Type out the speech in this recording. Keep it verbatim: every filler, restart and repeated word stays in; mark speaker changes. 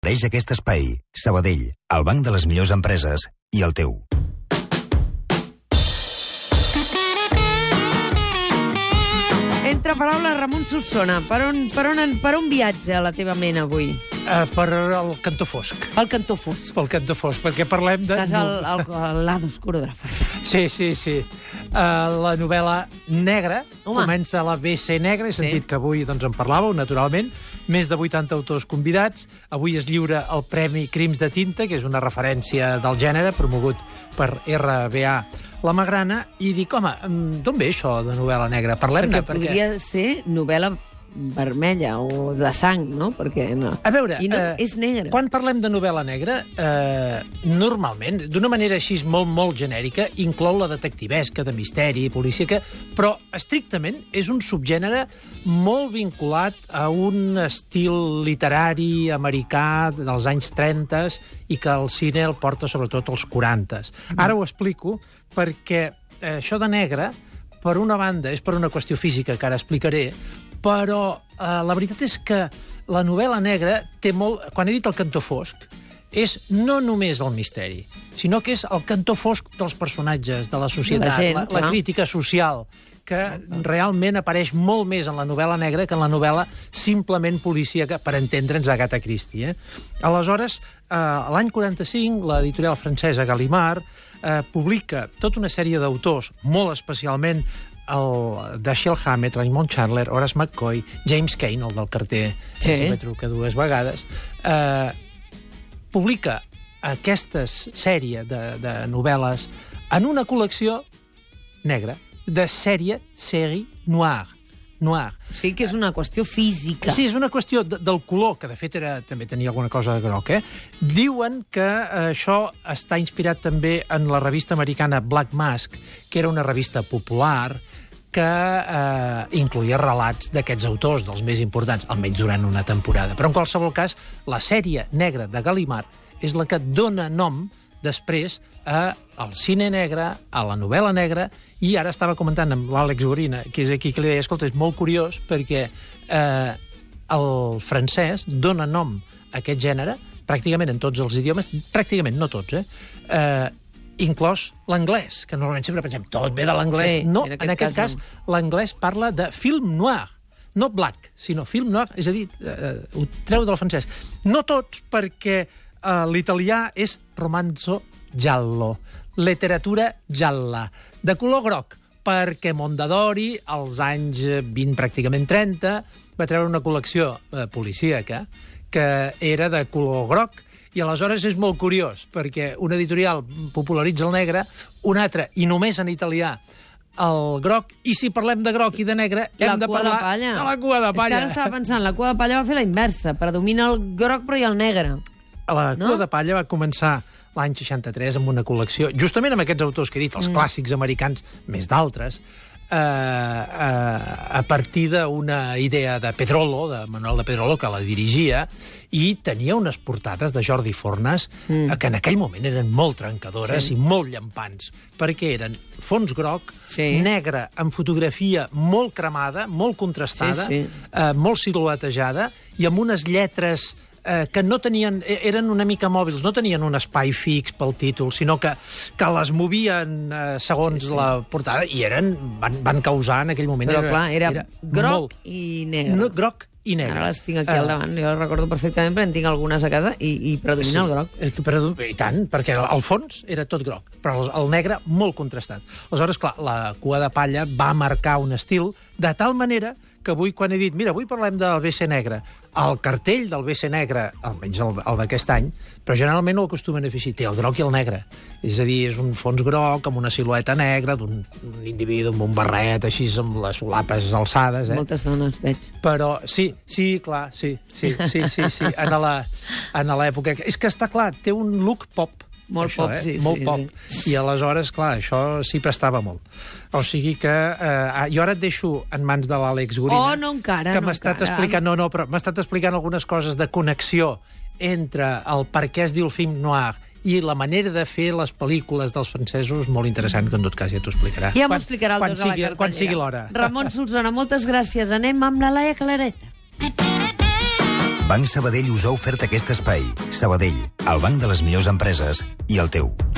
Speaker 1: Pareix aquest espai. Sabadell, el banc de les millors empreses i el teu.
Speaker 2: Entre paraules, Ramon Solsona, per on, per on, per on viatja la teva ment avui?
Speaker 3: Uh, per el cantó fosc.
Speaker 2: El cantó fosc.
Speaker 3: Pel cantó fosc, perquè parlem de...
Speaker 2: Estàs al, al, al lado oscuro de la farsa.
Speaker 3: Sí, sí, sí. Uh, la novel·la negra,
Speaker 2: Home.
Speaker 3: Comença a la B C Negra, he sentit
Speaker 2: Sí.
Speaker 3: que avui doncs, en parlàveu, naturalment. Més de vuitanta autors convidats. Avui es lliura el Premi Crims de Tinta, que és una referència del gènere, promogut per R B A La Magrana, i dic, home, d'on ve això de novel·la negra? Parlem-ne,
Speaker 2: Perquè podria ser novel·la vermella o de sang, no? Perquè no.
Speaker 3: A veure,
Speaker 2: I no,
Speaker 3: eh,
Speaker 2: és negra.
Speaker 3: quan parlem de novel·la negra, eh, normalment, d'una manera així molt, molt genèrica, inclou la detectivesca, de misteri, policíaca, però estrictament és un subgènere molt vinculat a un estil literari americà dels anys trenta i que el cine el porta sobretot als quaranta. Ara ho explico perquè eh, això de negre, per una banda, és per una qüestió física que ara explicaré, però eh, la veritat és que la novel·la negra té molt... Quan he dit el cantó fosc, és no només el misteri, sinó que és el cantó fosc dels personatges, de la societat,
Speaker 2: La gent,
Speaker 3: la, la
Speaker 2: clar.
Speaker 3: crítica social, que realment apareix molt més en la novel·la negra que en la novel·la simplement policíaca, per entendre'ns, Agatha Christie. Eh? Aleshores, eh, l'any quaranta-cinc, l'editorial francesa Gallimard eh, publica tota una sèrie d'autors, molt especialment el Dashiell Hammett, Raymond Chandler, Horace McCoy, James Cain, el del carter,
Speaker 2: Sí.
Speaker 3: que truca dues vegades, eh, publica aquesta sèrie de, de novel·les en una col·lecció negra, de sèrie, série noir. Noir.
Speaker 2: Sí que és una qüestió física.
Speaker 3: Sí, és una qüestió de, del color, que de fet era, també tenia alguna cosa de groc, eh? Diuen que eh, això està inspirat també en la revista americana Black Mask, que era una revista popular que eh, incluïa relats d'aquests autors, dels més importants, almenys durant una temporada. Però en qualsevol cas, la sèrie negra de Gallimard és la que dona nom després a al cine negre, a la novel·la negra, i ara estava comentant amb l'Àlex Gorina, que és aquí, que li deia, escolta, és molt curiós perquè eh, el francès dona nom a aquest gènere pràcticament en tots els idiomes, pràcticament, no tots, eh? eh inclòs l'anglès, que normalment sempre pensem, tot ve de l'anglès.
Speaker 2: Sí,
Speaker 3: no,
Speaker 2: en aquest
Speaker 3: en aquest cas,
Speaker 2: cas
Speaker 3: l'anglès parla de film noir, no black, sinó film noir, és a dir, eh, ho treu del francès. No tots, perquè eh, l'italià és romanzo giallo, literatura gialla, de color groc, perquè Mondadori, als anys vint, pràcticament trenta, va treure una col·lecció eh, policíaca que era de color groc, i aleshores és molt curiós, perquè una editorial popularitza el negre, una altra, i només en italià, el groc, i si parlem de groc i de negre,
Speaker 2: La
Speaker 3: hem de
Speaker 2: cua de
Speaker 3: parlar
Speaker 2: palla.
Speaker 3: de la cua de
Speaker 2: És que
Speaker 3: palla.
Speaker 2: ara estava pensant, la cua de palla va fer la inversa. Predomina el groc però i el negre.
Speaker 3: La
Speaker 2: No?
Speaker 3: cua de palla va començar l'any seixanta-tres amb una col·lecció, justament amb aquests autors que he dit, els mm. clàssics americans, més d'altres, eh, eh, a partir d'una idea de Pedrolo, de Manuel de Pedrolo, que la dirigia, i tenia unes portades de Jordi Fornes mm. que en aquell moment eren molt trencadores
Speaker 2: Sí.
Speaker 3: i molt llampants, perquè eren fons groc,
Speaker 2: Sí.
Speaker 3: negre, amb fotografia molt cremada, molt contrastada,
Speaker 2: Sí, sí.
Speaker 3: Eh, molt siluetejada, i amb unes lletres eh, que no tenien, eren una mica mòbils, no tenien un espai fix pel títol, sinó que, que les movien eh, segons
Speaker 2: Sí, sí.
Speaker 3: la portada, i eren, van, van causar en aquell moment...
Speaker 2: Però clar, era, groc
Speaker 3: molt,
Speaker 2: i negre.
Speaker 3: no, groc i negre.
Speaker 2: Ara les tinc aquí al davant, jo les recordo perfectament, perquè en tinc algunes a casa i, i predomina el groc.
Speaker 3: És que, però, I tant, perquè al fons era tot groc, però el, el negre molt contrastat. Aleshores, clar, la cua de palla va marcar un estil de tal manera que avui, quan he dit, mira, avui parlem del B C negre, el cartell del B C negre, almenys el, el d'aquest any, però generalment ho acostumen a fer així, té el groc i el negre. És a dir, és un fons groc amb una silueta negra d'un individu amb un barret, així, amb les solapes alçades, eh?
Speaker 2: Moltes dones, veig.
Speaker 3: Però sí, sí, clar, sí, sí, sí, sí, sí, en la, en l'època... És que està clar, té un look pop.
Speaker 2: Molt
Speaker 3: això,
Speaker 2: pop,
Speaker 3: eh?
Speaker 2: sí,
Speaker 3: Molt
Speaker 2: sí,
Speaker 3: pop.
Speaker 2: sí.
Speaker 3: I aleshores, clar, això s'hi prestava molt. O sigui que... Eh, jo ara et deixo en mans de l'Àlex Gorina.
Speaker 2: Oh, no encara,
Speaker 3: que
Speaker 2: no
Speaker 3: m'ha estat
Speaker 2: encara.
Speaker 3: explicant, no, no, però m'ha estat explicant algunes coses de connexió entre el per què es diu el film noir i la manera de fer les pel·lícules dels francesos, molt interessant, que en tot cas ja t'ho explicarà.
Speaker 2: Ja m'ho explicarà el
Speaker 3: quan
Speaker 2: dos a la
Speaker 3: sigui,
Speaker 2: cartellera.
Speaker 3: Quan sigui l'hora.
Speaker 2: Ramon Solsona, moltes gràcies. Anem amb la Laia Clareta.
Speaker 1: Banc Sabadell us ha ofert aquest espai. Sabadell, el banc de les millors empreses i el teu.